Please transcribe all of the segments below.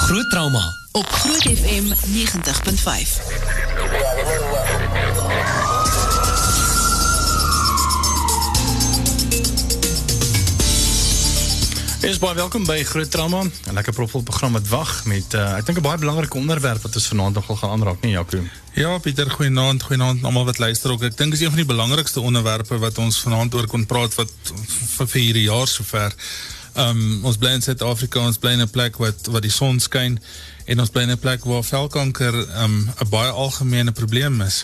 Groot Trauma op Groot FM 90.5. Is baie welkom by Groot Trauma, 'n lekker propvol program wat wag met ek dink 'n baie belangrike onderwerp wat ons vanaand nogal gaan aanraak, nie Jaco? Ja, Pieter, goeienaand almal wat luister ook. Ek dink is een van die belangrikste onderwerpe wat ons vanaand oor kon praat wat vir hierdie jaar sover. Ons bly in Suid-Afrika, ons bly in 'n plek wat die son skyn en ons bly in 'n plek waar velkanker 'n baie algemene probleem is.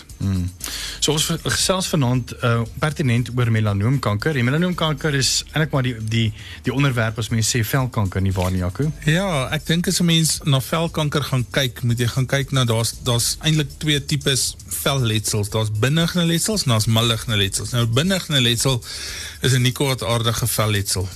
So ons gesels vanaand pertinent oor melanoomkanker. Die melanoomkanker is eintlik maar die onderwerp as mense sê velkanker, nie waar nie, Jaco? Ja, ek dink as 'n mens na velkanker gaan kyk, moet jy gaan kyk na daar's eintlik twee tipes velletsels. Daar's binnegnende letsels en daar's maligne letsels. Nou binnegnende letsel is 'n nie kwaadaardige velletsel.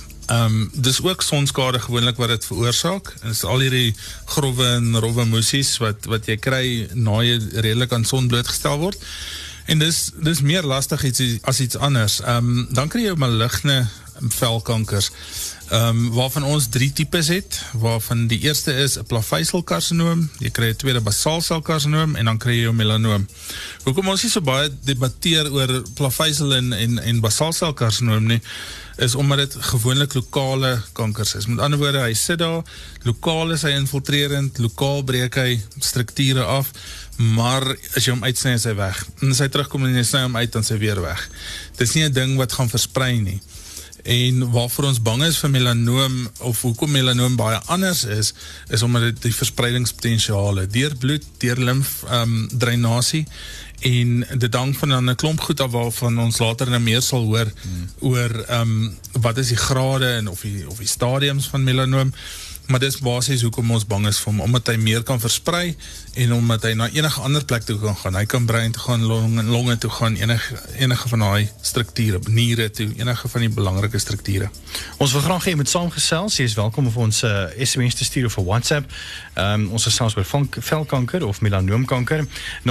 Dis ook sonskade gewoonlik wat dit veroorsaak. Dit is al hierdie grove en rowwe moesies wat jy kry na jy redelik aan son blootgestel word. En dis meer lastig as iets anders. Dan kry jy maligne velkankers, waarvan ons 3 tipes het, waarvan die eerste is 'n plaveisselkarsinoom, jy kry 'n tweede basaalselkarsinoom en dan kry jy 'n melanoom. Hoekom ons nie so baie debatteer oor plaveisel en basaalselkarsinoom nie, is omdat dit gewoonlik lokale kankers is. Met ander woorde, hy sit daar, lokaal is hy infiltrerend, lokaal breek hy strukture af, maar as jy hom uitsny is hy weg. En as hy terugkom en jy sny hom uit, dan is hy weer weg. Dit is nie 'n ding wat gaan versprei nie. En waarvoor ons bang is vir melanoom, of hoekom melanoom baie anders is omdat dit die verspreidingspotensiale, deur bloed, deur limf, drainasie, en dit hang van 'n klomp goed af waarvan ons later nou meer sal hoor, oor wat is die grade en of die stadiums van melanoom, maar dis basies hoekom ons bang is vir hom, omdat hy meer kan versprei, en omdat hy na enige ander plek toe kan gaan. Hy kan brein toe gaan, longe toe gaan, enige van die strukture, niere toe, enige van die belangrike strukture. Ons wil graag hê jy moet saamgesels. Jy is welkom om vir ons SMS te stuur of vir WhatsApp. Ons gesels oor velkanker of melanoomkanker.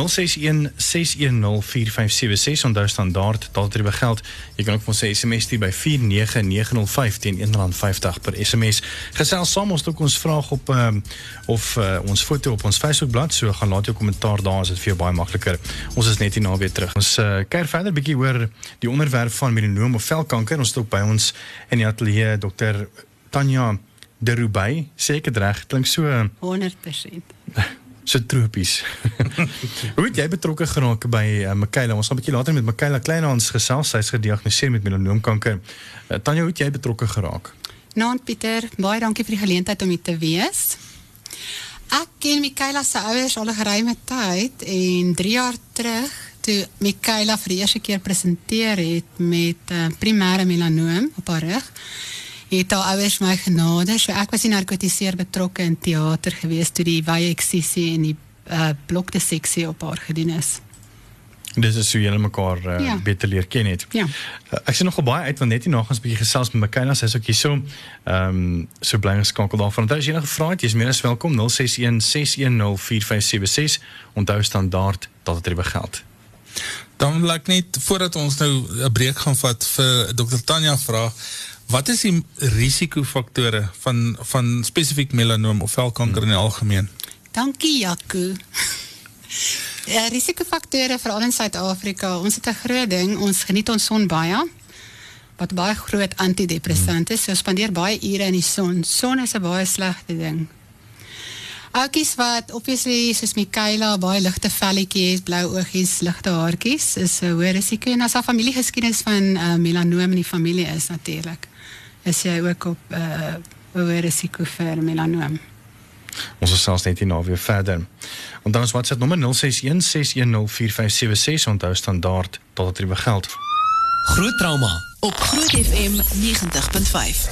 061-610-4576, onthou standaard taaltariewe geld. Jy kan ook vir ons 'n SMS stuur by 49905 teen R1.50 per SMS. Gesels saam, ons het ook ons vraag op of ons foto op ons Facebookblad, so gaan laat jou kommentaar daar, is dit vir jou baie makliker. Ons is net hierna weer terug. Ons kyk verder bietjie oor die onderwerp van melanoom of velkanker. Ons het ook by ons in die ateljee Dr. Tanya de Rubai, seker reg, klink so 100%. So tropies. Hoe het jy betrokke geraak by Michaela? Ons gaan 'n bietjie later met Michaela Kleinhans gesels. Sy is gediagnoseer met melanoomkanker. Tanya, hoe het jy betrokke geraak? Naand Pieter, baie dankie vir die geleentheid om hier te wees. Ek ken Michaela se ouers al 'n geruime tyd en 3 jaar terug, toe Michaela vir die eerste keer presenteer het met primêre melanoom op haar rug, het haar ouers my genade, so ek was die narkotiseer betrokke in teater gewees toe die wye eksiesie en die blokdisseksie op haar gedoen is. Dis is hoe julle mekaar beter leer ken het. Ja. Ek sien nogal baie uit, want net hierna gaan ons 'n bietjie gesels met Michaela, sy is ook hier so bly geskakel daarvan. Onthou as jy enige vrae het, jy is meer as welkom, 061-610-4576, onthou standaard taaltariewe geld. Dan wil ek net, voordat ons nou 'n breek gaan vat, vir Dr. Tanya vra, wat is die risikofaktore van spesifiek melanoom of velkanker in die algemeen? Dankie, Jaco. Risikofaktore veral in Suid-Afrika, ons het 'n groot ding, ons geniet ons son baie, wat baie groot antidepressant is, so spandeer baie ure in die son. Son is 'n baie slegte ding. Oukies wat, obviously, soos Michaela, baie ligte velletjie het, blou oogies, ligte haartjies, is 'n hoë risiko, en as daar familiegeskiedenis van melanoom in die familie is, natuurlik, is jy ook op 'n hoë risiko vir melanoom. Ons is selfs net hierna weer verder. Onthou ons WhatsApp nommer 061-610-4576, onthou standaard taaltariewe geld. Groot Trauma op Groot FM 90.5.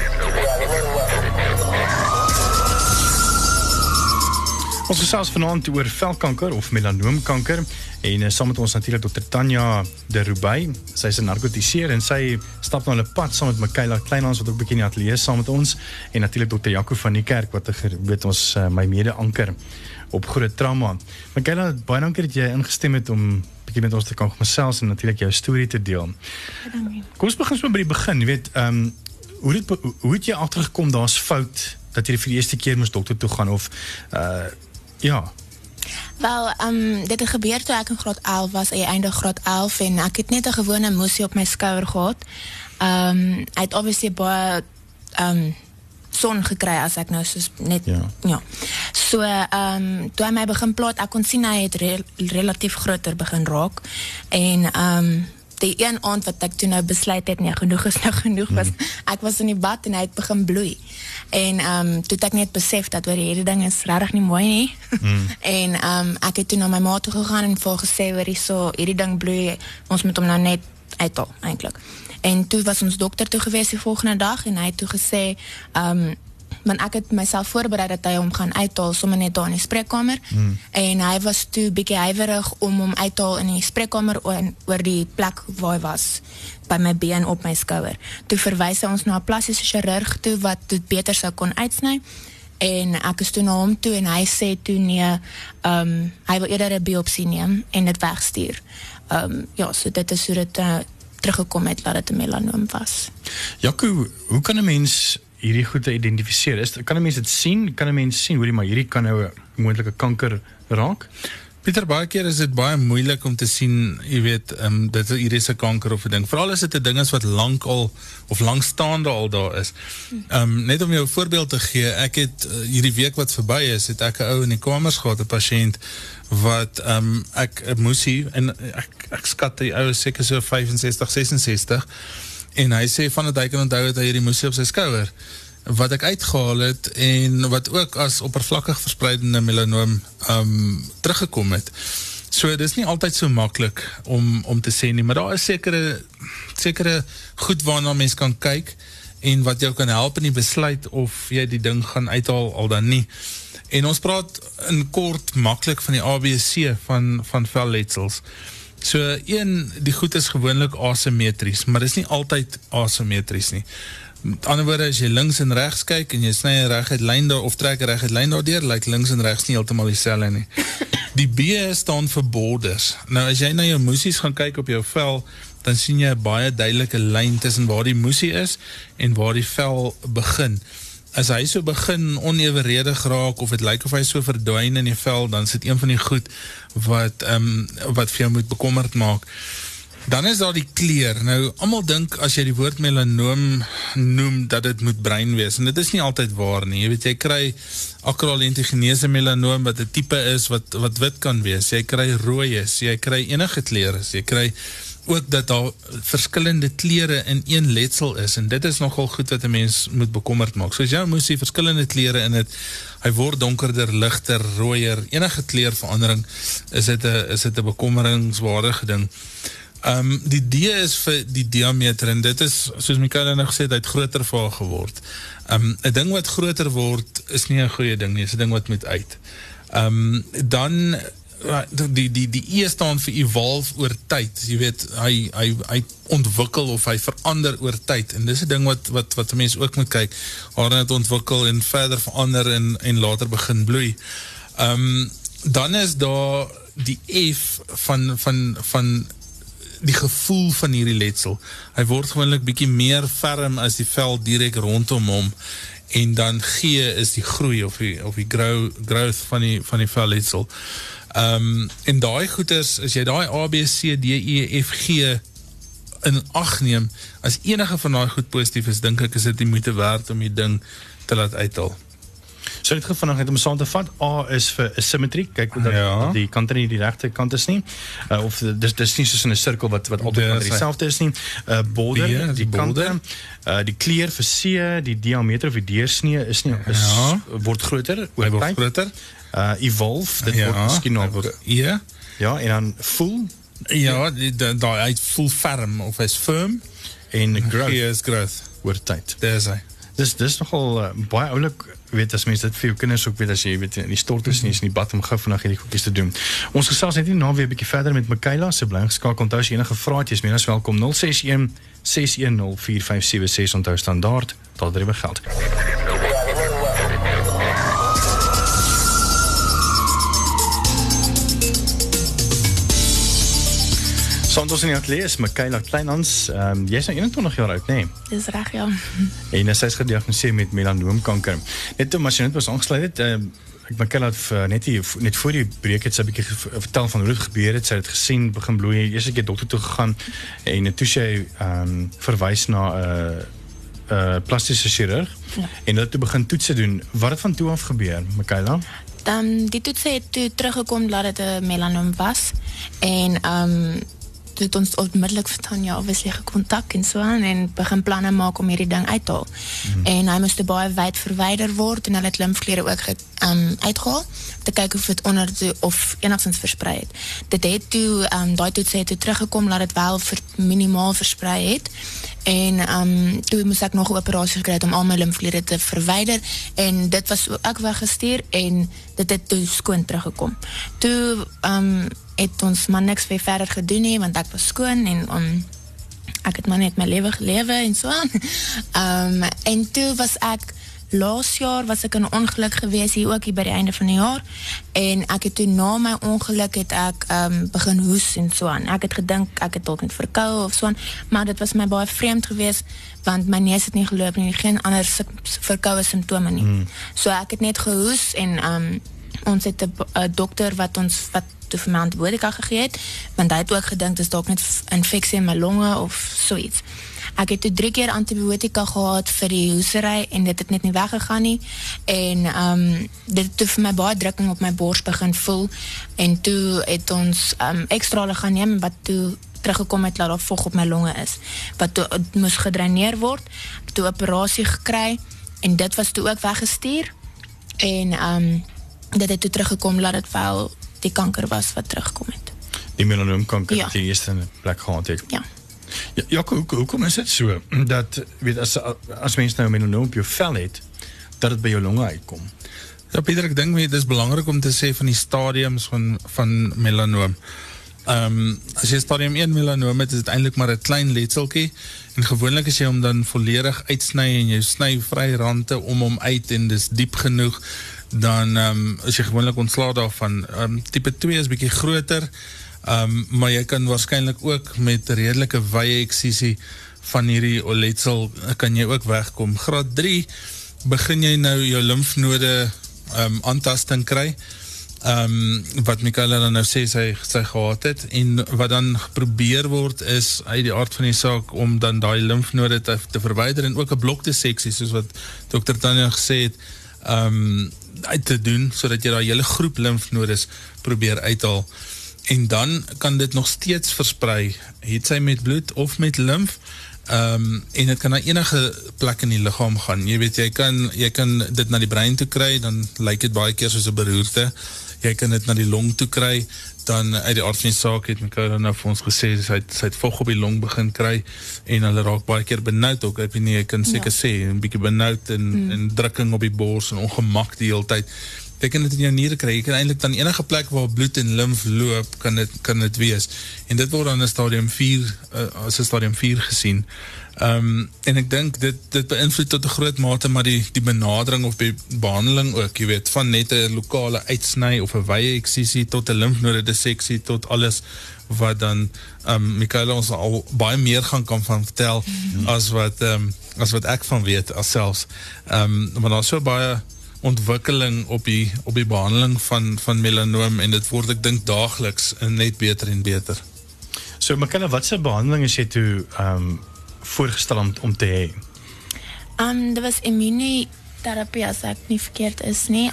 Ons gesels vanaand oor velkanker of melanoomkanker en saam met ons natuurlik Dr. Tanya de Rubai. Sy is 'n narkotiseer en sy stap nou 'n pad saam met Michaela Kleinhans wat ook bietjie in die ateljee saam met ons en natuurlik Dr. Jaco van die Kerk wat weet ons my mede-anker op Groot Trauma. Michaela, baie dankie dat jy ingestem het om bietjie met ons te kan gesels en natuurlik jou storie te deel. Dankie. Kom ons begin so by die begin, jy weet, hoe het jy agtergekom daar's fout dat jy vir die eerste keer moes dokter toe gaan of ja. Wel, dit het gebeur toe ek in graad 11 was, einde graad 11 en ek het net 'n gewone moesie op my skouer gehad. Hy het obviously baie son gekry as ek nou soos net ja. So toe hy my begin plaat, ek kon sien hy het relatief groter begin raak en die een aand wat ek toe nou besluit het, nee, genoeg is nou genoeg was, ek was in die bad en hy het begin bloei en toe het ek net besef dat hierdie ding is regtig nie mooi nie en ek het toe na my ma toe gegaan en vir gesê hierdie ding bloei, ons moet hom nou net uithaal eintlik. En toe was ons dokter toe gewees die volgende dag en hy het toe gesê want ek het myself voorberei dat hy hom gaan uithaal sommer net daar in die spreekkamer en hy was toe bietjie huiwerig om hom uit te haal in die spreekkamer oor die plek waar hy was by my been op my skouer. Toe verwys hy ons na 'n plastiese chirurg toe wat dit beter sou kon uitsny en ek is toe na hom toe en hy sê toe nee, hy wil eerder 'n biopsie neem en dit wegstuur. Ja, so dit is hoe dit teruggekom het dat dit 'n melanoom was. Jaco, hoe kan 'n mens hierdie goed te identifiseer? Kan 'n mens dit sien? Kan 'n mens sien, hoorie, maar hierdie kan nou 'n moontlike kanker raak? Pieter, baie keer is dit baie moeilik om te sien, jy weet, dit hier is 'n kanker of 'n ding. Veral as dit 'n ding is wat langstaande al daar is. Net om jou 'n voorbeeld te gee, ek het hierdie week wat verby is, het ek 'n ou in die kamers gehad, 'n pasiënt wat ek moes hier en ek skat die ou is seker so 65, 66 en hy sê van dat hy kan onthou dat hy hierdie moesie op sy skouer wat ek uitgehaal het en wat ook as oppervlakkig verspreidende melanoom teruggekom het. So dit is nie altyd so maklik om te sê nie, maar daar is sekere goed waarna mens kan kyk en wat jou kan help in die besluit of jy die ding gaan uithaal al dan nie. En ons praat in kort maklik van die ABC van velletsels. So die goed is gewoonlik asymmetries, maar dit is nie altyd asymmetries nie. Met ander woorde, as jy links en regs kyk en jy sny 'n reguit lyn daar of trek 'n reguit lyn daardeur, lyk links en regs nie heeltemal dieselfde nie. Die B staan vir borders. Nou as jy na jou moesies gaan kyk op jou vel, dan sien jy 'n baie duidelike lyn tussen waar die moesie is en waar die vel begin. As hy so begin onevenredig raak of dit lyk of hy so verdwyn in die vel, dan is dit een van die goed wat vir jou moet bekommerd maak. Dan is daar die kleur. Nou, almal dink as jy die woord melanoom noem, dat dit moet bruin wees, en dit is nie altyd waar nie. Jy weet, jy kry akralentigenese melanoom wat 'n tipe is wat wit kan wees. Jy kry rooi is, jy kry enige kleur is, jy kry ook dat daar verskillende kleure in een letsel is, en dit is nogal goed wat 'n mens moet bekommerd maak. So as jy moes die verskillende kleure in het, hy word donkerder, ligter, rooier, enige kleurverandering, is dit 'n bekommeringswaardige ding. Die D is vir die diameter, en dit is, soos Michaela nou gesê het, hy het groter vir haar geword. 'n ding wat groter word, is nie 'n goeie ding nie, is 'n ding wat moet uit. Dan, die E staan vir evolve oor tyd, jy weet, hy ontwikkel of hy verander oor tyd, en dis 'n ding wat 'n mens ook moet kyk, waar het ontwikkel en verder verander en later begin bloei. Dan is daar die F van die gevoel van hierdie letsel. Hy word gewoonlik bietjie meer ferm as die vel direk rondom hom, en dan G is die groei of die growth van die velletsel. En daai goeders, as jy daai A, B, C, D, E, F, G in ag neem, as enige van daai goed positief is, dink ek is dit die moeite werd om die ding te laat uithaal. So dit gevinnig net om saam te vat, A is vir asymmetrie, kyk dat die kante nie die regte kant is nie, of dis nie soos in 'n sirkel wat altyd dieselfde is nie. Border, die kante, die kleur vir C, die diameter of die deursnee word groter oor tyd. Groter. Evolve, dit word miskien nog E. Ja, en dan voel. Ja, hy voel ferm of hy's firm, en growth. G is growth oor tyd. Dis hy. Dis nogal baie oulik, weet, as mens dit vir jou kinders ook weet, as jy weet, in die stort is nie, is in die bad om gou vandag hierdie goedjies te doen. Ons gesels net na weer 'n bietjie verder met Michaela, sy bly geskakel. Onthou as jy enige vrae het, jy is meer as welkom. 061 610 4576, onthou standaard, daardie geld. Saam ons in die atelier is Michaela Kleinhans. Jy is nou 21 jaar oud, nee? Dis reg, ja. En sy is gediagnoseer met melanoomkanker. Net om as jy net was aangesluit het, Michaela het net voor die breek het sy 'n bietjie vertel van hoe dit gebeur het. Sy het gesien, begin bloei, eers 'n keer dokter toe gegaan en toe sy verwys na plastische chirurg en dat toe begin toetse doen. Wat het van toe af gebeur, Michaela? Die toetse het toe teruggekom dat het 'n melanoom was en toe het ons onmiddellik verstaan, ja, obviously gekontak en so aan en begin planne maak om hierdie ding uit te haal. En hy moes baie wyd verwyder word en hulle het limfkliere ook uitgehaal te kyk of dit onder of enigstens versprei het. Dit het toe daai toetse het toe teruggekom dat dit wel minimaal versprei het. En toe moes ek nog 'n operasie gekry het om al my limfkliere te verwyder en dit was ook weggestuur en dit het toe skoon teruggekom. Toe het ons maar niks weer verder gedoen nie, want ek was skoon en ek het maar net my lewe gelewe en so aan. En toe was ek laas jaar was ek in 'n ongeluk gewees hier ook hier by die einde van die jaar en ek het toe na my ongeluk het ek begin hoes en so aan. Ek het gedink ek het dalk net verkoue of so aan, maar dit was my baie vreemd gewees want my neus het nie geloop nie, geen ander verkoue simptome nie. So ek het net gehoes en ons het 'n dokter wat toe vir my antibiotika gegee het, want hy het ook gedink dis dalk net infeksie in my longe of so iets. Ek het toe 3 keer antibiotika gehad vir die hoesery en dit het net nie weggegaan nie en dit het toe vir my baie drukking op my bors begin voel en toe het ons ekstrale gaan neem wat toe teruggekom het dat daar vog op my longe is wat toe moes gedraineer word, toe operasie gekry en dit was toe ook weggestuur en dit het toe teruggekom dat dit wel die kanker was wat teruggekom het. Die melanoomkanker wat jy eerst in plek gehad het. Ja. Ja, hoekom is dit so, dat, weet, as mens nou melanoom op jou vel het, dat het by jou longe uitkom? Ja, Pieter, ek dink dit is belangrik om te sê van die stadiums van melanoom. As jy stadium 1 melanoom het, is dit eintlik maar 'n klein letseltjie, en gewoonlik as jy hom dan volledig uitsny, en jy sny vry rande om hom uit, en dis diep genoeg, dan is jy gewoonlik ontslae daarvan. Type 2 is bietjie groter, maar jy kan waarskynlik ook met redelike wye eksisie van hierdie letsel kan jy ook wegkom. Graad 3 begin jy nou jou lymfnode aantasting kry, wat Michaela dan nou sê sy gehad het, en wat dan geprobeer word is uit die aard van die saak om dan daai lymfnode te verwyder en ook 'n blokdisseksie, soos wat Dr. Tanya gesê het, uit te doen, sodat jy daai hele groep lymfnodes probeer uithaal. En dan kan dit nog steeds versprei, het sy met bloed of met lymf, en het kan na enige plek in die liggaam gaan. Jy weet, jy kan dit na die brein toe kry, dan lyk dit baie keer soos 'n beroerte. Jy kan dit na die long toe kry, dan uit die aard van die saak het Michaela nou vir ons gesê, sy het vog op die long begin kry, en hulle raak baie keer benoud ook, ek weet nie, jy kan seker sê, 'n bietjie benoud, en drukking op die bors, en ongemak die hele tyd. Jy kan dit in jou niere kry, jy kan eintlik dan enige plek waar bloed en lymf loop, kan dit wees, en dit word dan in stadium 4, as 'n stadium 4 gesien, en ek dink, dit beïnvloed tot 'n groot mate, maar die benadering of die behandeling ook, jy weet, van net 'n lokale uitsny, of 'n wye eksisie, tot 'n lymfnode disseksie, tot alles, wat dan, Michaela ons al baie meer kan van vertel, as wat ek van weet, as selfs, maar daar is so baie ontwikkeling op die behandeling van melanoom, en dit word, ek dink, daagliks net beter en beter. So, Michaela, wat se behandeling is jy toe voorgestel om te hê? Dit was immunotherapie, as ek nie verkeerd is nie.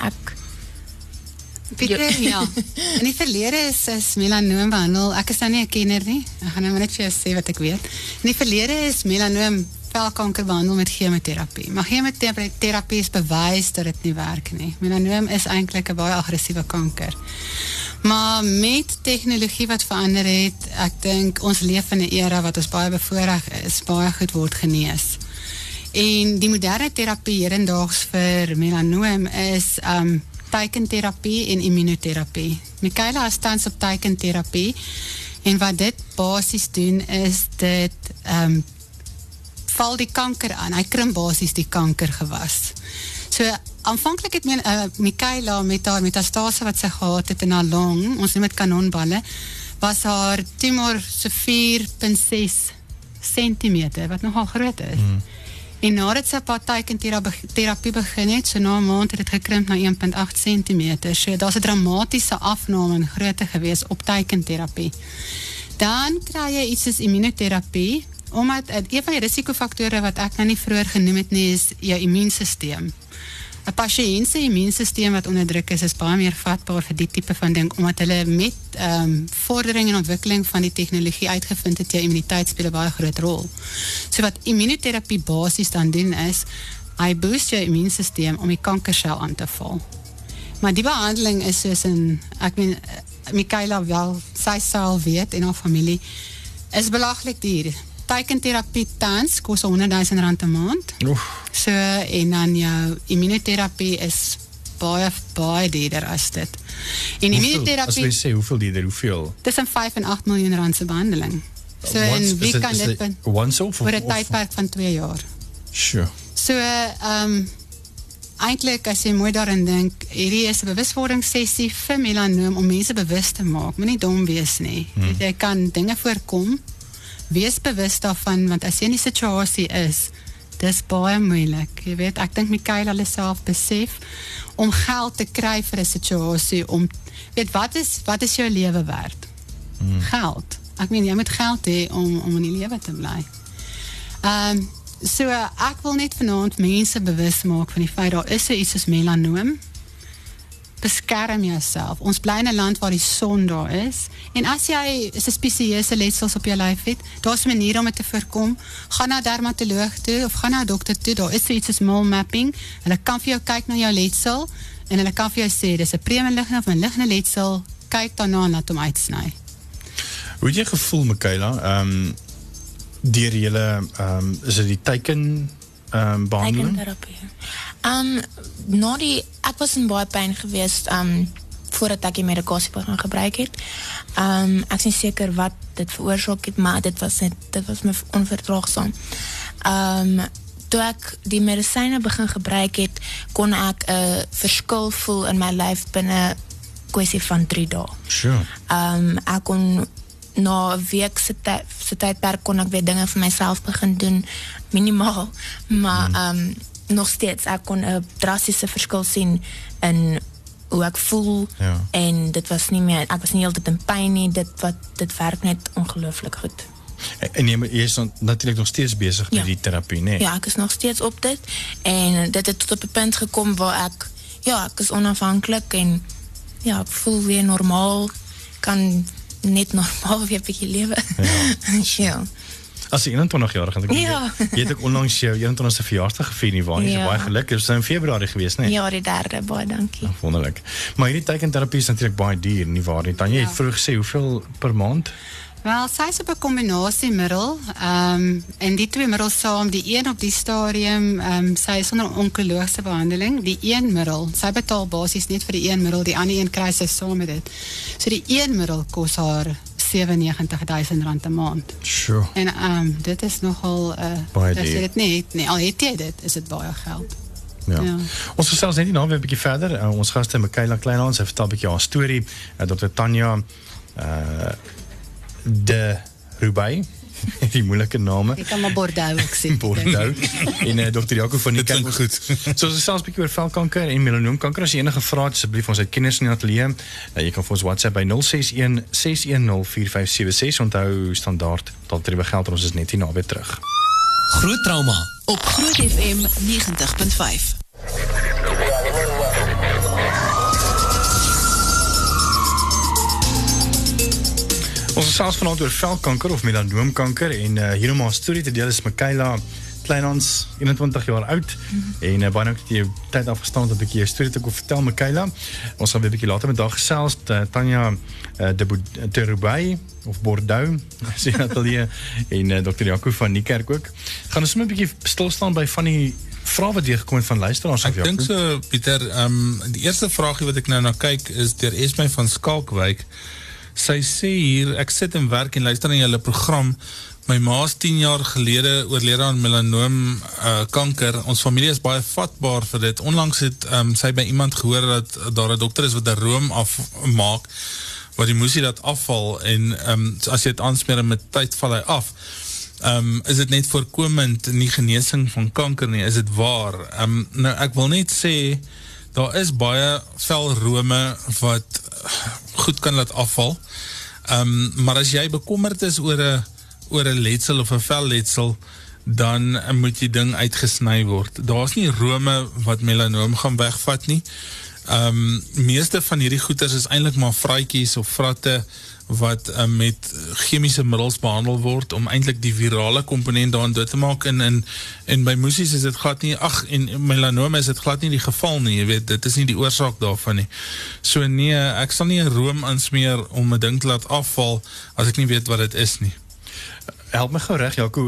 Pieter, ja. In die verlede is melanoom behandel, ek is nou nie 'n kenner nie, ek gaan nou net vir jou sê wat ek weet. In die verlede is melanoom velkanker behandel met chemotherapie. Maar chemotherapie is bewys dat dit nie werk nie. Melanoom is eintlik 'n baie aggressiewe kanker. Maar met tegnologie wat verander het, ek dink ons leef in 'n era wat ons baie bevoordeel is, baie goed word genees. En die moderne terapie hedendaags vir melanoom is teikentherapie en immunotherapie. Michaela is tans op teikentherapie, en wat dit basies doen is dit val die kanker aan, hy krimp basies die kankergewas. So, aanvanklik het Michaela met haar metastase wat sy gehad het in haar long, ons noem dit kanonballe, was haar tumor so 4,6 centimeter, wat nogal groot is. En nadat sy teikentherapie begin het, so na 'n maand het dit gekrimp na 1,8 centimeter. So daar's 'n dramatiese afname in grootte gewees op teikentherapie. Dan kry jy iets soos immunoterapie, omdat een van die risikofaktore wat ek nou nie vroeër genoem het nie, is jou immuunsysteem. 'n Pasiënt se immuunsysteem wat onder druk is baie meer vatbaar vir die tipe van ding, omdat hulle met vordering en ontwikkeling van die tegnologie uitgevind het, jou immuniteit speel 'n baie groot rol. So wat immunoterapie basies dan doen is, hy boost jou immuunsysteem om die kankersel aan te val. Maar die behandeling is soos ek meen, Michaela wel, sy sal weet en haar familie, is belaglik duur. Teikentherapie tans kos R100,000 'n maand. So, en dan jou immunoterapie is baie duurder as dit. En immunoterapie, as jy sê, hoeveel duurder, hoeveel? Tussen 5 en 8 miljoen rand se behandeling. So, en wie kan dit voor 'n tydperk van 2 jaar. Sure. So, eintlik, as jy mooi daarin dink, hierdie is 'n bewuswordingssessie vir melanoom om mense bewus te maak, moenie dom wees nie. Jy kan dinge voorkom, wees bewus daarvan, want as jy in die situasie is, dis baie moeilik. Jy weet, ek dink Michaela hulle self besef, om geld te kry vir 'n situasie, om, weet, wat is jou lewe werd? Geld. Ek meen, jy moet geld hê om in die lewe te bly. So, ek wil net vanaand mense bewus maak van die feit, daar is so iets soos melanoom. Beskerm jouself. Ons bly in 'n land waar die son daar is. En as jy suspisieuse letsels op jou lyf het, daar's maniere om dit te voorkom. Gaan na 'n dermatoloog toe of gaan na 'n dokter toe. Daar is so iets soos mole mapping. Hulle kan vir jou kyk na jou letsel en hulle kan vir jou sê dis 'n premaligne of 'n liggende letsel. Kyk daarna en laat hom uitsny. Hoe het jy gevoel, Michaela? Deur julle is dit die teiken behandeling? Teikentherapie. Ek was in baie pyn geweest voordat ek die medikasie begin gebruik het. Ek is nie seker wat dit veroorsaak het, maar dit was my onverdraagsaam. Toe ek die medisyne begin gebruik het, kon ek 'n verskil voel in my lyf binne kwessie van 3 dae. Sure. Ek kon na 'n week se tydperk kon ek weer dinge vir myself begin doen, minimaal, maar nog steeds, ek kon 'n drastiese verskil sien in hoe ek voel, en dit was nie meer, ek was nie heeltyd in pyn nie, dit werk net ongelooflik goed. En jy is natuurlijk nog steeds bezig met die therapie, nee? Ja, ek is nog steeds op dit, en dit het tot op 'n punt gekom waar ek is onafhanklik, en ek voel weer normaal, kan net normaal weer 'n bietjie lewe. Ja. As 21-jarige, jy het ook onlangs jou 21ste verjaarsdag gevier nie, waar nie, so baie geluk, dit is in Februarie geweest, nee? Ja, die 3de, baie dankie. Wonderlik. Maar hierdie teikentherapie is natuurlijk baie duur, nie waar nie? Tanya, jy het vroeg gesê, hoeveel per maand? Wel, sy is op 'n kombinasiemiddel, en die 2 middels saam, die een op die stadium, sy is onder onkoloogse behandeling, die een middel, sy betaal basies net vir die een middel, die ander een kry sy saam met dit. So die een middel kos haar R97,000 'n maand. Sure. En dit is nogal, baie as jy dit nie, al het jy dit, is dit baie geld. Ja. Ons gesels net hierna weer 'n bietjie verder. Ons gaste Michaela Kleinhans, sy vertel 'n bietjie haar storie. Dr. Tanya de Rubai, die moeilike name. Ek kan maar Bordeaux ook sê. Bordeaux. En Dr. Jaco van die klink goed. So ons gesels 'n bietjie oor velkanker en melanoomkanker. As jy enige vrae het, asseblief ons uit kenners in die ateljee. Jy kan vir ons WhatsApp by 061 610 4576. Onthou standaard taltariewe geld, ons is net hier naby terug. Groot Trauma op Groot FM 90.5. Ons gesels vanaand oor velkanker of melanoomkanker en hier om haar storie te deel is Michaela Kleinhans, 21 jaar oud en baie dankie dat jy tyd afgestaan het om 'n bietjie jou storie te kon vertel, Michaela. Ons gaan weer 'n bietjie later met haar gesels. Tanya de Rubai of Bordeaux, as jy ateljee, en Dr. Jaco van Niekerk ook. Gaan ons 'n bietjie stilstaan by van die vrae wat deurgekom het van luisteraars. Ek dink so, Pieter, die eerste vraagie wat ek nou na kyk is deur Esme van Skalkwyk. Sy sê hier, ek sit en werk en luister na julle program. My ma is 10 jaar gelede oorlede aan melanoom kanker. Ons familie is baie vatbaar vir dit. Onlangs het sy by iemand gehoor dat daar 'n dokter is wat 'n room afmaak, waar die musie dat afval, en as jy het aansmeer met tyd val hy af, is dit net voorkomend nie genesing van kanker nie, is dit waar? Nou ek wil net sê, daar is baie velrome wat goed kan laat afval, maar as jy bekommerd is oor 'n letsel of 'n velletsel, dan moet die ding uitgesny word. Daar is nie rome wat melanoom gaan wegvat nie. Meeste van hierdie goeters is eintlik maar vraatjies of vratte wat met chemiese middels behandel word om eintlik die virale komponent daarin dood te maak, en by musies is dit glad nie, en melanoom is dit glad nie die geval nie, jy weet, dit is nie die oorsaak daarvan nie. So nee, ek sal nie 'n room aansmeer om 'n ding te laat afval, as ek nie weet wat dit is nie. Help my gou reg, Jaco,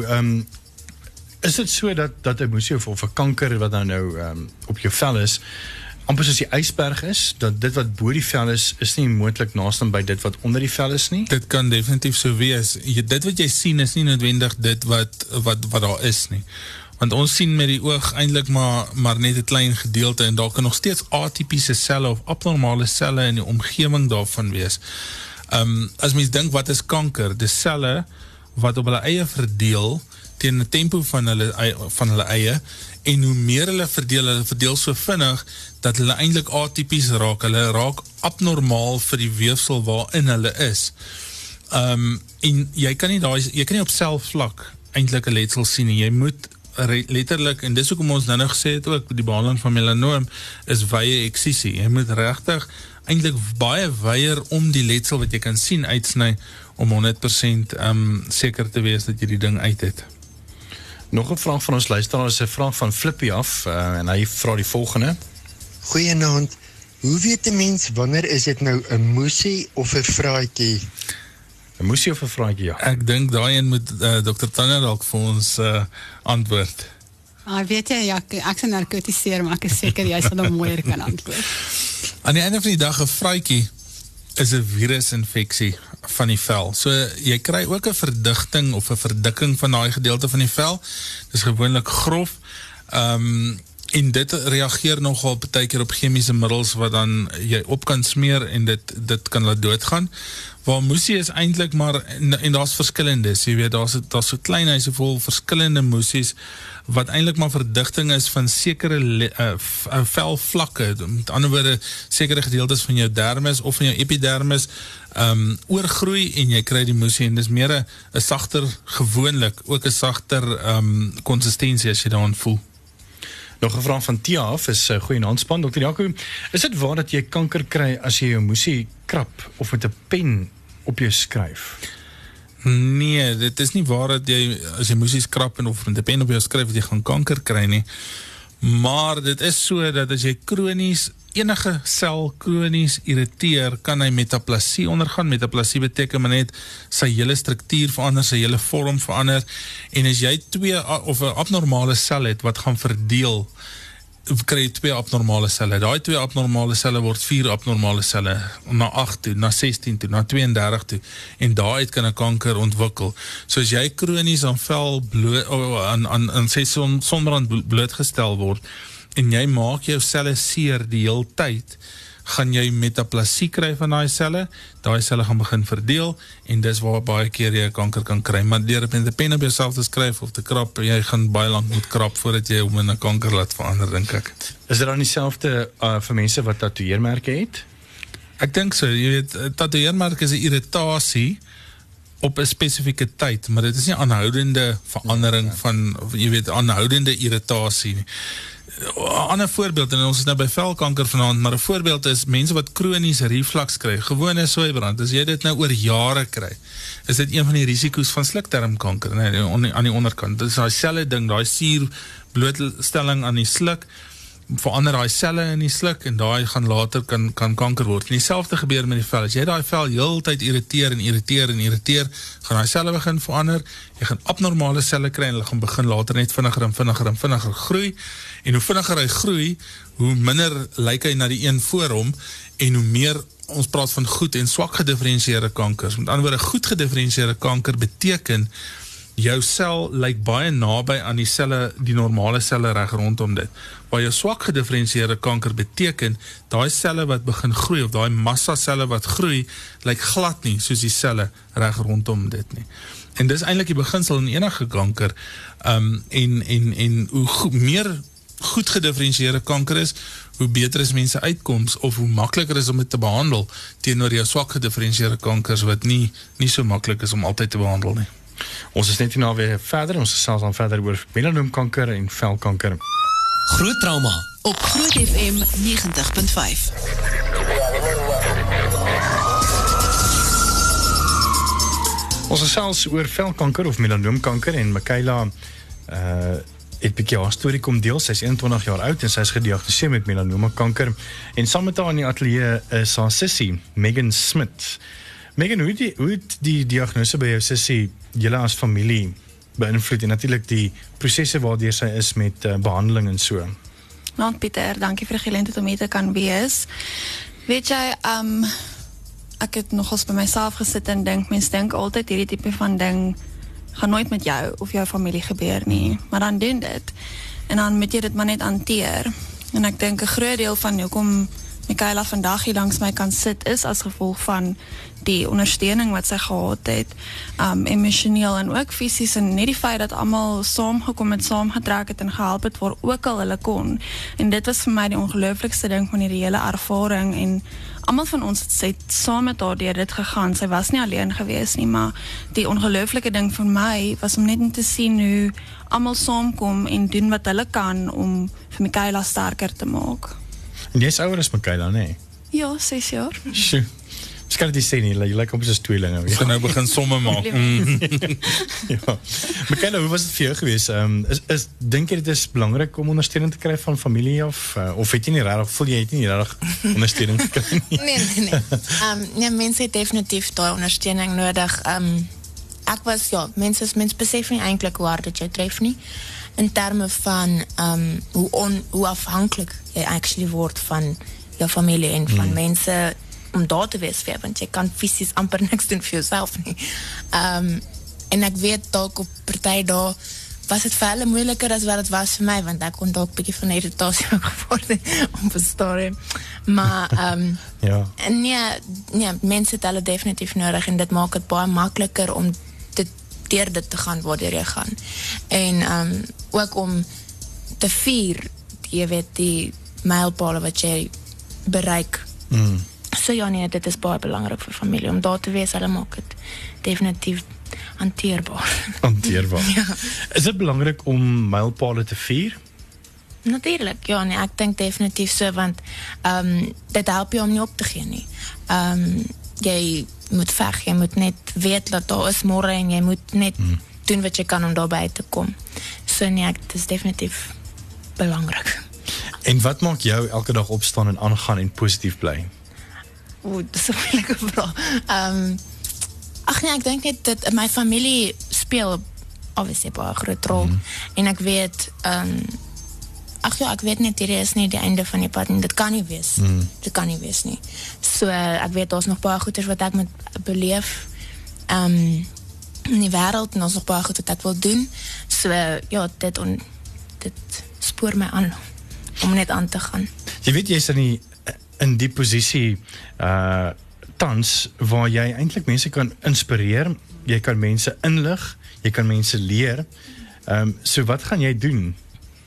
is dit so dat 'n musie of 'n kanker wat nou op jou vel is, amper soos die ysberg is, dat dit wat bo die vel is nie moontlik naaste by dit wat onder die vel is nie? Dit kan definitief so wees. Dit wat jy sien is nie noodwendig dit wat daar is nie. Want ons sien met die oog eintlik maar net 'n klein gedeelte, en daar kan nog steeds atypiese selle of abnormale selle in die omgewing daarvan wees. As mens dink wat is kanker, dis selle wat op hulle eie verdeel teen 'n tempo van hulle eie, en hoe meer hulle verdeel so vinnig, dat hulle eintlik atypies raak, hulle raak abnormaal vir die weefsel waarin hulle is. En jy kan nie op selfvlak eintlik 'n letsel sien nie, jy moet letterlik, en dis hoekom ons nou gesê het ook, die behandeling van melanoom is wye eksisie, jy moet regtig eintlik baie wyer om die letsel wat jy kan sien uitsny, om 100% seker te wees dat jy die ding uit het. Nog 'n vraag van ons luisteraar, is 'n vraag van Flippie af, en hy vra die volgende. Goeienaand, hoe weet 'n mens wanneer is dit nou 'n musie of 'n vraatjie? 'n Musie of 'n vraatjie, ja? Ek dink daai een moet Dr. Tanya dalk vir ons antwoord. Weet jy, ek sal narkotiseer, maar ek is seker jy sal dan mooier kan antwoord. Aan die einde van die dag, 'n vraatjie is 'n virusinfeksie van die vel. So jy kry ook 'n verdigting of 'n verdikking van daai gedeelte van die vel. Dis gewoonlik grof. En dit reageer nogal baie keer op chemiese middels wat dan jy op kan smeer en dit kan laat doodgaan. Waar musie is eintlik maar, en daar's verskillendes, jy weet, daar's so klein huise vol verskillende musies wat eintlik maar verdigting is van sekere velvlakke, met ander woorde sekere gedeeltes van jou dermis of van jou epidermis oorgroei en jy kry die musie, en dis meer 'n sagter, gewoonlik ook 'n sagter konsistensie as jy daaraan voel. Nog 'n vraag van Tia af, is goeie aanspan, Dr. Jaco, is dit waar dat jy kanker kry as jy jou musie krap of met 'n pen op jou skryf? Nee, dit is nie waar dat jy, as jy musie krap en of met 'n pen op jou skryf, dat jy gaan kanker kry nie, maar dit is so dat as jy enige sel kronies irriteer, kan hy metaplasie ondergaan. Metaplasie beteken maar net sy hele struktuur verander, sy hele vorm verander, en as jy 'n abnormale sel het wat gaan verdeel, kry jy 2 abnormale selle. Daai 2 abnormale selle word 4 abnormale selle, na 8 toe, na 16 toe, na 32 toe, en daaruit kan 'n kanker ontwikkel. So as jy kronies aan vel aan sonbrand blootgestel word, en jy maak jou selle seer die hele tyd, gaan jy metaplasie kry van daai selle gaan begin verdeel, en dis waar baie keer jy kanker kan kry, maar deur met 'n pen op jouself te skryf of te krap, jy gaan baie lank moet krap voordat jy hom in 'n kanker laat verander, dink ek. Is dit dan dieselfde vir mense wat tatoeëermerke het? Ek dink so, jy weet, tatoeëermerk is 'n irritasie op 'n spesifieke tyd, maar dit is nie aanhoudende verandering van, jy weet, aanhoudende irritasie nie. 'n ander voorbeeld, en ons is nou by velkanker vanaand, maar 'n voorbeeld is mense wat kronies reflux kry, gewone soeibrand, as jy dit nou oor jare kry, is dit een van die risiko's van slukdarmkanker, aan die onderkant. Dit is daai selle ding, daai suur blootstelling aan die sluk, verander daai selle in die sluk, en daai gaan later kan kanker word. En dieselfde gebeur met die vel, as jy daai vel heeltyd irriteer, gaan daai selle begin verander, jy gaan abnormale selle kry, en hulle gaan begin later net vinniger groei, en hoe vinniger hy groei, hoe minder lyk hy na die een voor hom, en hoe meer, ons praat van goed en swak gedifferentieerde kankers. Met ander woorde, goed gedifferentieerde kanker beteken jou sel lyk baie naby aan die selle, die normale selle reg rondom dit. Waar jou swak gedifferentieerde kanker beteken, daai selle wat begin groei, of daai massa selle wat groei, lyk glad nie, soos die selle reg rondom dit nie. En dis eintlik die beginsel in enige kanker, en hoe meer goed gedifferentieerde kanker is, hoe beter is mense uitkoms, of hoe makliker is om dit te behandel, teenoor jou swak gedifferentieerde kankers, wat nie so maklik is om altyd te behandel nie. Ons is net hierna weer verder, ons gesels dan verder oor melanoomkanker en velkanker. Groot Trauma op Groot FM 90.5. Ons gesels oor velkanker of melanoomkanker en Michaela het bykie haar storie kom deel. Sy is 21 jaar oud en sy is gediagnoseer met melanoomkanker. En saam met haar in die atelier is haar sussie, Megan Smith. Megan, hoe het die diagnose by jou sussie, julle as familie, beïnvloed en natuurlik die prosesse waardeur sy is met behandeling en so? Nou, Pieter, dankie vir die geleentheid om hier te kan wees. Weet jy, ek het nogals by myself gesit en mens dink altyd hierdie tipe van ding gaan nooit met jou of jou familie gebeur nie, maar dan doen dit, en dan moet jy dit maar net hanteer, en ek dink 'n groot deel van hoekom Michaela vandag hier langs my kan sit, is as gevolg van die ondersteuning wat sy gehad het, emosioneel en ook fisies, en net die feit dat almal saamgekom het, saamgetrek het en gehelp het waar ook al hulle kon, en dit was vir my die ongelooflikste ding van die hele ervaring, en almal van ons het saam met haar deur dit gegaan, sy was nie alleen gewees nie, maar die ongelooflike ding vir my was om net te sien hoe almal saamkom en doen wat hulle kan om vir Michaela sterker te maak. En jy is ouer as Michaela, nee? Ja, 6 jaar. Sjoe. Ek kan dit sê nie, jy lyk op soos tweelinge. Ons gaan nou begin somme maak. Ja. Michaela, hoe was dit vir jou gewees? Dink jy dit is belangrik om ondersteuning te kry van familie of het jy nie regtig, voel jy het nie regtig ondersteuning gekry nie? Nee, mense het definitief daai ondersteuning nodig. Ek was, mense besef nie eintlik hoe hard dit jou tref nie, in terme van hoe afhanklik jy actually word van jou familie en van mense om daar te wees vir, want jy kan fisies amper niks doen vir jouself nie. En ek weet dalk op party daar was het vir hulle moeiliker as wat het was vir my, want ek kon dalk bietjie van irritasie ook geworden op 'n stadium. Maar nee, mense het hulle definitief nodig en dit maak het baie makliker om deur dit te gaan waar jy gaan. En ook om te vier, jy weet, die mylpale wat jy bereik. So ja, nee, dit is baie belangrik vir familie, om daar te wees, hulle maak het definitief hanteerbaar. Hanteerbaar. Ja. Is dit belangrik om mylpale te vier? Natuurlijk, ja, nee, ek dink definitief so, want dit help jy om nie op te gee nie. Jy moet veg, jy moet net weet dat daar is môre en jy moet net doen wat jy kan om daarby te kom. So nee, dit is definitief belangrik. En wat maak jou elke dag opstaan en aangaan en positief bly? Dit is 'n moeilike vraag. Ag nee, ek dink net dat my familie speel obviously baie groot rol. En ek weet, ek weet net, hierdie is nie die einde van die pad nie, dit kan nie wees. Dit kan nie wees nie. So, ek weet, daar is nog baie goeders wat ek moet beleef in die wêreld, en daar is nog baie goed wat ek wil doen. So, ja, dit spoor my aan om net aan te gaan. Jy weet, jy is in die posisie tans, waar jy eintlik mense kan inspireer, jy kan mense inlig, jy kan mense leer. So wat gaan jy doen?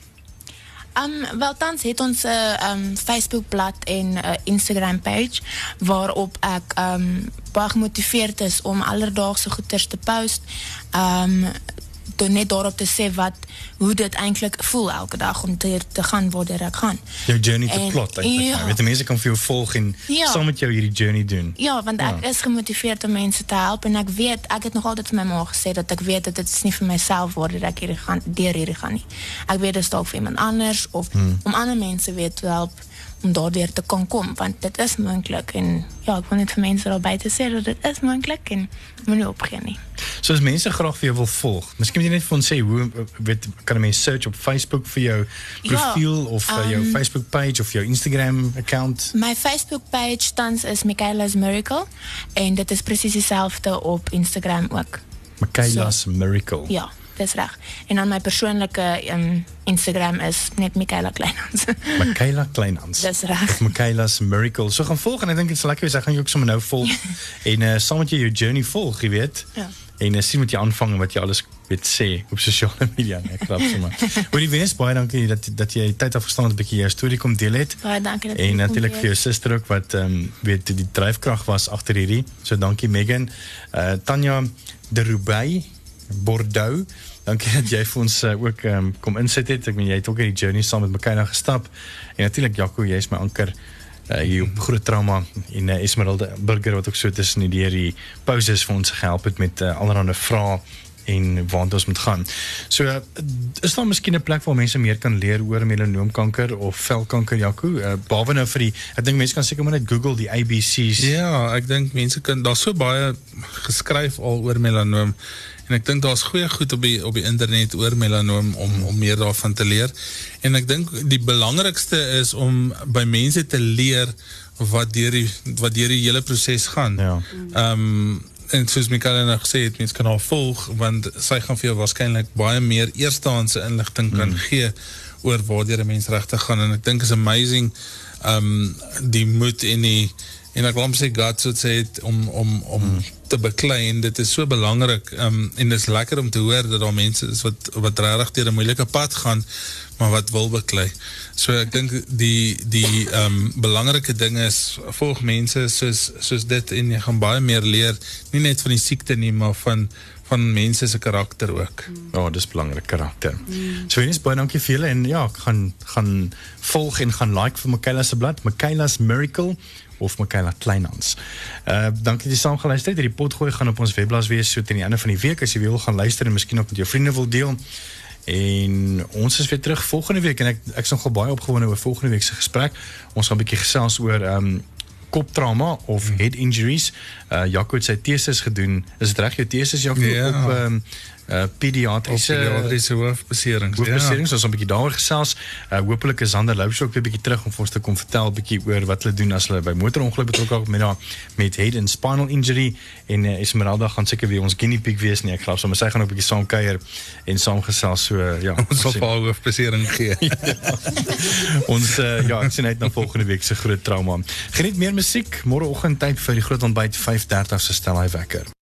Wel, tans het ons Facebookblad en Instagram page, waarop ek baie gemotiveerd is om alledaagse goeders te post, door net daarop te sê hoe dit eintlik voel elke dag om te gaan waar ek gaan. Jou journey te plot, eintlik. Ja. Weet, die mense kan vir jou volg en saam met jou hierdie journey doen. Ja, want ek is gemotiveerd om mense te help, en ek weet, ek het nog altyd vir my ma gesê, dat ek weet dat dit is nie vir myself waar ek hierdie gaan nie. Ek weet dit is dalk vir iemand anders, of om ander mense weer te help, om daardeur te kan kom, want dit is moontlik, en ja, ek wil net vir mense daarby te sê, dat dit is moontlik, en moet nie opgee nie. So as mense graag vir jou wil volg, miskien moet jy net vir ons sê, hoe kan 'n mens search op Facebook vir jou profiel, of jou Facebook page, of jou Instagram account? My Facebook page tans is Michaela's Miracle, en dit is presies dieselfde op Instagram ook. Michaela's Miracle. Ja, dis reg. En dan my persoonlike Instagram is net Michaela Kleinhans. Michaela Kleinhans. Dis reg. Of Michaela's Miracle. So gaan volg en ek dink dit is lekker wees, ek gaan jou ook sommer nou volg en saam met jou journey volg, jy weet. Ja. En sien wat jy aanvang en wat jy alles weet sê op sosiale media, ek grap sommer. Hoorie Venus, baie dankie dat jy tyd afgestaan het 'n bietjie jou storie kom deel het. Baie dankie dat en natuurlik vir jou suster ook wat weet die dryfkrag was agter hierdie. So dankie Megan. Tanya de Roubaix Bordeaux. Dankie dat jy vir ons ook kom insit het. Ek meen jy het ook hierdie journey saam met Michaela gestap. En natuurlik Jaco, jy is my anker hier op Groot Trauma en Esmeralda Burger wat ook so tussen die pauses vir ons gehelp het met allerhande vrae en waar ons moet gaan. So, is daar miskien 'n plek waar mense meer kan leer oor melanoomkanker of velkanker, Jaco? Behalwe nou vir ek dink mense kan seker maar net Google die ABC's. Ja, ek dink mense kan, daar's so baie geskryf al oor melanoom, en ek dink daar's goeie goed op die internet oor melanoom om meer daarvan te leer. En ek dink die belangrikste is om by mense te leer wat deur die hele proses gaan. Ja. En soos Michaela nou gesê het, mense kan haar volg, want sy gaan vir jou waarskynlik baie meer eerstehandse inligting kan gee oor waar 'n mens regtig gaan. En ek dink is amazing die moed en ek wil hom sê guts wat sê het om te beklei, en dit is so belangrik en dit is lekker om te hoor dat daar mense is wat regtig deur 'n moeilike pad gaan, maar wat wil beklei. So ek dink die belangrike ding is, volg mense soos dit, en jy gaan baie meer leer, nie net van die siekte nie, maar van mense se karakter ook. Ja, dis belangrik, karakter. So Venus, baie dankie vir julle, en ja, ek gaan volg en gaan like vir Michaela se blad, Michaela's Miracle, of Michaela Kleinhans. Dankie dat jy saam geluister het. Die potgooi gaan op ons webblad wees so teen die einde van die week, as jy wil gaan luister en miskien ook met jou vriende wil deel. En ons is weer terug volgende week, en ek is nogal baie opgewonde oor volgende week se gesprek. Ons gaan 'n bietjie gesels oor koptrauma of head injuries. Jaco het sy tesis gedoen. Is dit reg jou tesis, Jaco? Ja. Op pediatriese hoofbeserings. So ons 'n bietjie daaroor gesels. Hopelik is Sander Louwshoek ook weer 'n bietjie terug om vir ons te kom vertel 'n bietjie oor wat hulle doen as hulle by motorongeluk betrokke raak met head and spinal injury. En Esmeralda gaan seker weer ons guinea pig wees nie, ek glo, maar sy gaan ook 'n bietjie saam kuier en saam gesels, so ja. Ons sal vir haar hoofbesering gee. Ons ek sien uit na volgende week se Groot Trauma. Geniet meer musiek, môreoggend tyd vir die groot ontbyt 5:30 se stel hy wekker.